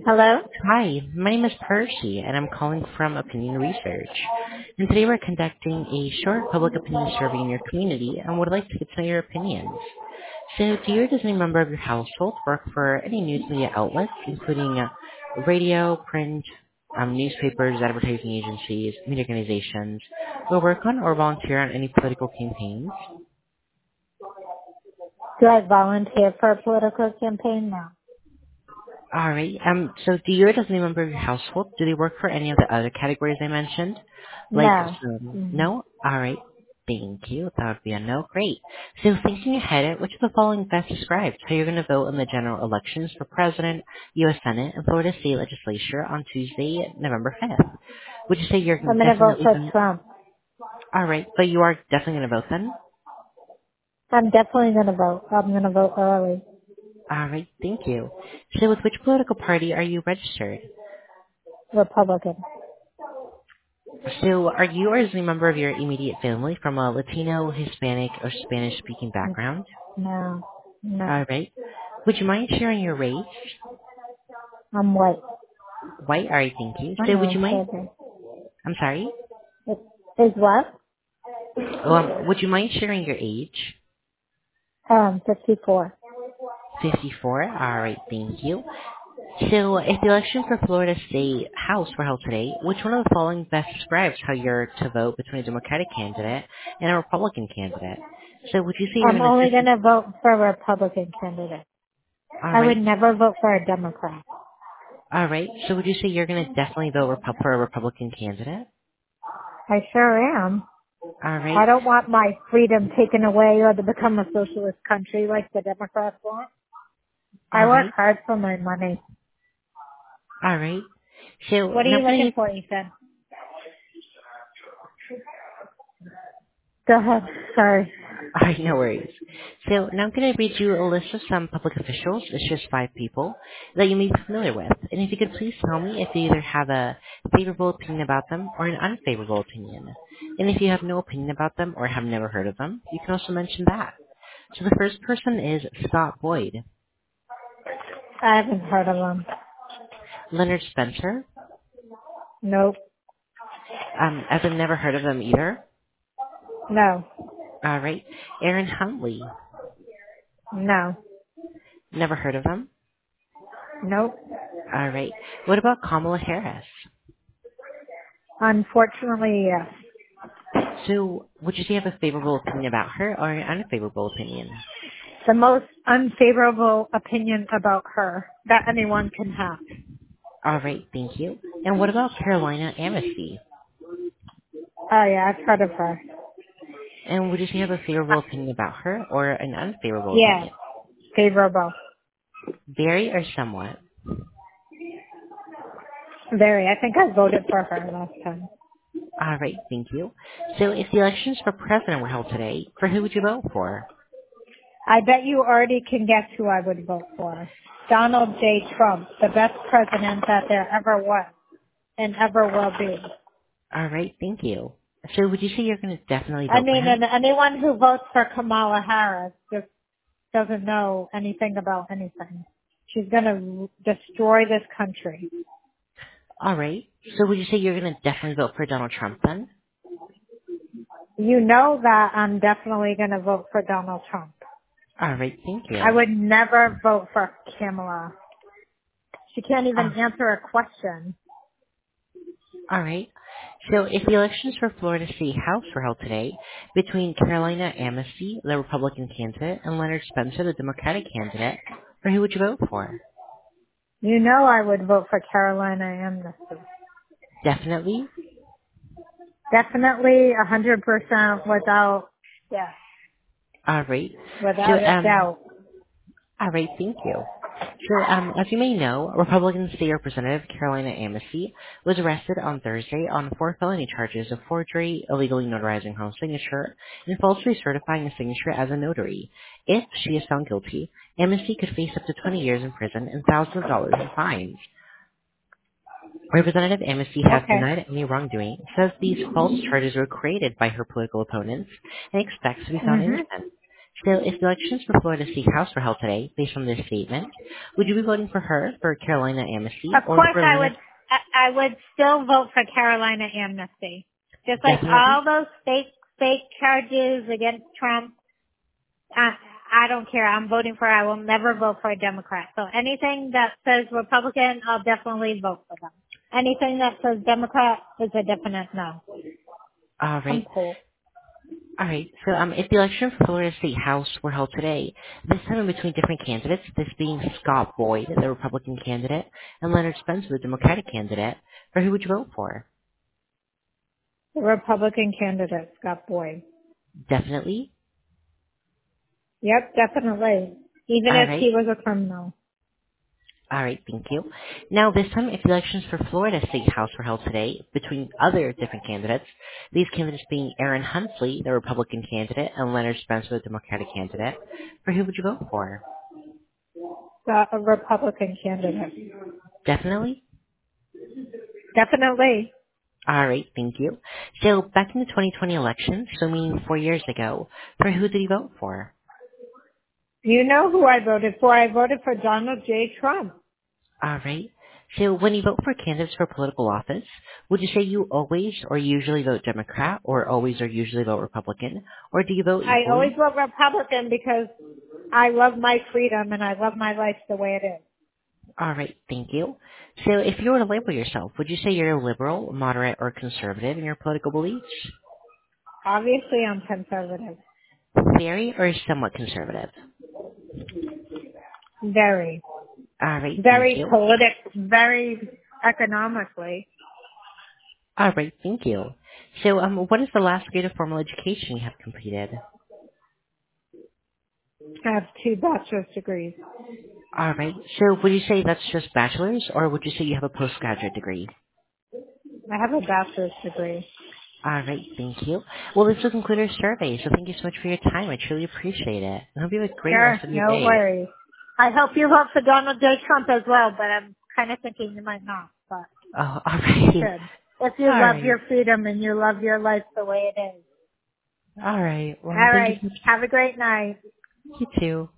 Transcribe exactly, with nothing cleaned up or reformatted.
Hello? Hi, my name is Percy, and I'm calling from Opinion Research. And today we're conducting a short public opinion survey in your community and would like to get to know your opinions. So, do you or does any member of your household work for any news media outlets, including uh, radio, print, um, newspapers, advertising agencies, media organizations, or work on or volunteer on any political campaigns? Do I volunteer for a political campaign? No. All right. Um. So, do you or does any member of your household do they work for any of the other categories I mentioned? Like, No. some, Mm. no. All right. Thank you. That would be a no. Great. So, thinking ahead, which of the following best describes how you're going to vote in the general elections for president, U S. Senate, and Florida State Legislature on Tuesday, November fifth? Would you say you're I'm going to vote definitely for going? Trump. All right, but you are definitely going to vote then. I'm definitely going to vote. I'm going to vote early. All right. Thank you. So, with which political party are you registered? Republican. So, are you or is any member of your immediate family from a Latino, Hispanic, or Spanish-speaking N- background? No. All No. right. Would you mind sharing your race? I'm white. White. All right. Thank you. I So, would know, you mind? children. I'm sorry. It is what? Um, would you mind sharing your age? Um, fifty-four. fifty-four. All right. Thank you. So, if the election for Florida State House were held today, which one of the following best describes how you're to vote between a Democratic candidate and a Republican candidate? So, would you say you're I'm going to only going definitely? to vote for a Republican candidate. All I would right. never vote for a Democrat. All right. So would you say you're going to definitely vote Repu- for a Republican candidate? I sure am. All right. I don't want my freedom taken away or to become a socialist country like the Democrats want. I All work right. hard for my money. All right. So What are now you I'm going looking to, for, Ethan? Go ahead. Sorry. all right, no worries. So now I'm going to read you a list of some public officials. It's just five people that you may be familiar with. And if you could please tell me if you either have a favorable opinion about them or an unfavorable opinion. And if you have no opinion about them or have never heard of them, you can also mention that. So the first person is Scott Boyd, I haven't heard of them. Leonard Spencer. Nope. Um, as I've never heard of them either. No. All right. Aaron Huntley. No. Never heard of them. Nope. All right. What about Kamala Harris? Unfortunately, yes. So, would you say you have a favorable opinion about her or an unfavorable opinion? The most unfavorable opinion about her that anyone can have. All right. Thank you. And what about Carolina Amnesty? Oh yeah, I've heard of her. And would you say you have a Uh, favorable opinion about her or an unfavorable yeah, opinion? favorable. Very or somewhat? Very. I think I voted for her last time. All right. Thank you. So, if the elections for president were held today, for who would you vote for? I bet you already can guess who I would vote for. Donald J. Trump, the best president that there ever was and ever will be. All right. Thank you. So, would you say you're going to definitely I vote for mean, him? and anyone who votes for Kamala Harris just doesn't know anything about anything. She's going to destroy this country. All right. So, would you say you're going to definitely vote for Donald Trump then? You know that I'm definitely going to vote for Donald Trump. All right. Thank I you. would never vote for Kamala. She can't even Uh, answer a question. all right. So if the elections for Florida State House were held today between Carolina Amnesty, the Republican candidate, and Leonard Spencer, the Democratic candidate, for who would you vote for? You know I would vote for Carolina Amnesty. Definitely. Definitely a hundred percent without, yeah, All right. So without a um, doubt. all right. Thank you. So, um, as you may know, Republican State Representative Carolina Amnesty was arrested on Thursday on four felony charges of forgery, illegally notarizing her own signature, and falsely certifying a signature as a notary. If she is found guilty, Amnesty could face up to twenty years in prison and thousands of dollars in fines. Representative Amnesty has Okay. denied any wrongdoing, says these false charges were created by her political opponents, and expects to be found Mhm. innocent. So if the elections for Florida State House were held today, based on this statement, would you be voting for her for Carolina Amnesty Of or course, for I Lena? would. I I would still vote for Carolina Amnesty. Just like all Definitely. those fake fake charges against Trump. I, I don't care. I'm voting for. I will never vote for a Democrat. So anything that says Republican, I'll definitely vote for them. Anything that says Democrat is a definite no. All I'm right. cool. All right. So um, if the election for Florida State House were held today, this time in between different candidates, this being Scott Boyd, the Republican candidate, and Leonard Spencer, the Democratic candidate, for who would you vote for? The Republican candidate, Scott Boyd. Definitely. Yep, definitely. Even All if right. he was a criminal. All right, thank you. Now, this time, if the elections for Florida State House were held today, between other different candidates, these candidates being Aaron Huntley, the Republican candidate, and Leonard Spencer, the Democratic candidate, for who would you vote for? The a Republican candidate. Definitely. Definitely. All right, thank you. So, back in the twenty twenty election, so meaning four years ago, for who did you vote for? You know who I voted for. I voted for Donald J. Trump. All right. So when you vote for candidates for political office, would you say you always or usually vote Democrat or always or usually vote Republican? Or do you vote I always equally? vote Republican because I love my freedom and I love my life the way it is. All right, thank you. So if you were to label yourself, would you say you're a liberal, moderate, or conservative in your political beliefs? Obviously, I'm conservative. Very or somewhat conservative? Very. All right, thank Very you. politic, very economically. All right, thank you. So um, what is the last grade of formal education you have completed? I have two bachelor's degrees. All right, so would you say that's just bachelor's, or would you say you have a postgraduate degree? I have a bachelor's degree. All right, thank you. Well, this will conclude our survey, so thank you so much for your time. I truly appreciate it. I hope you have a great Sure, rest of your no day. worries. I hope you vote for Donald J. Trump as well, but I'm kind of thinking you might not, but Oh, all you right. should. If All you love right. your freedom and you love your life the way it is. All right. All Well, thank you right. so much. Have a great night. You too.